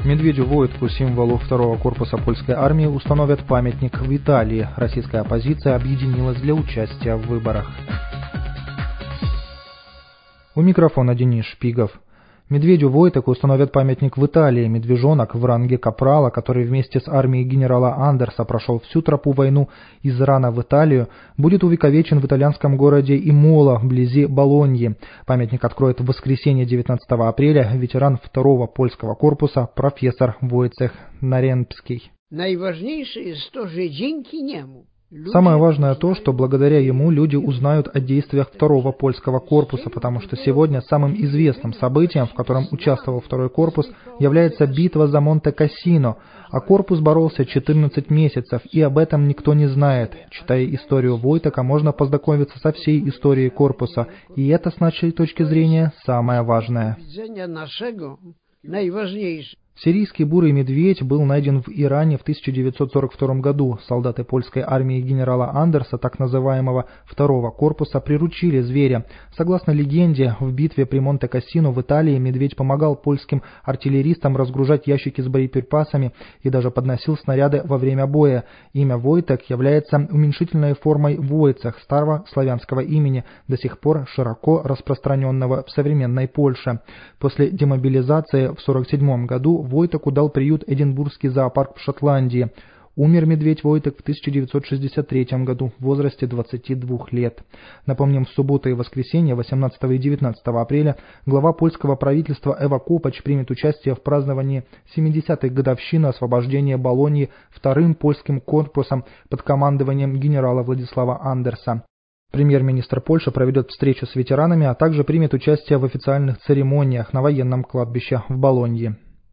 Медведю Войтку, символу второго корпуса польской армии, установят памятник в Италии. Российская оппозиция объединилась для участия в выборах. У микрофона Денис Шпигов. Медведю Войтеку установят памятник в Италии. Медвежонок в ранге капрала, который вместе с армией генерала Андерса прошел всю тропу войну из Ирана в Италию, будет увековечен в итальянском городе Имола, вблизи Болоньи. Памятник откроет в воскресенье 19 апреля ветеран второго польского корпуса профессор Войцех Наремский. Najważniejsze jest to, że dzięki niemu Самое важное то, что благодаря ему люди узнают о действиях второго польского корпуса, потому что сегодня самым известным событием, в котором участвовал второй корпус, является битва за Монте-Кассино, а корпус боролся 14 месяцев, и об этом никто не знает. Читая историю Войтека, можно познакомиться со всей историей корпуса, и это, с нашей точки зрения, самое важное. Сирийский бурый медведь был найден в Иране в 1942 году. Солдаты польской армии генерала Андерса, так называемого второго корпуса, приручили зверя. Согласно легенде, в битве при Монте-Кассино в Италии медведь помогал польским артиллеристам разгружать ящики с боеприпасами и даже подносил снаряды во время боя. Имя Войтек является уменьшительной формой Войцех, старого славянского имени, до сих пор широко распространенного в современной Польше. После демобилизации в 1947 году Войтеку дал приют Эдинбургский зоопарк в Шотландии. Умер медведь Войтек в 1963 году в возрасте 22 лет. Напомним, в субботу и воскресенье 18 и 19 апреля глава польского правительства Эва Копач примет участие в праздновании 70-й годовщины освобождения Болоньи вторым польским корпусом под командованием генерала Владислава Андерса. Премьер-министр Польши проведет встречу с ветеранами, а также примет участие в официальных церемониях на военном кладбище в Болонье.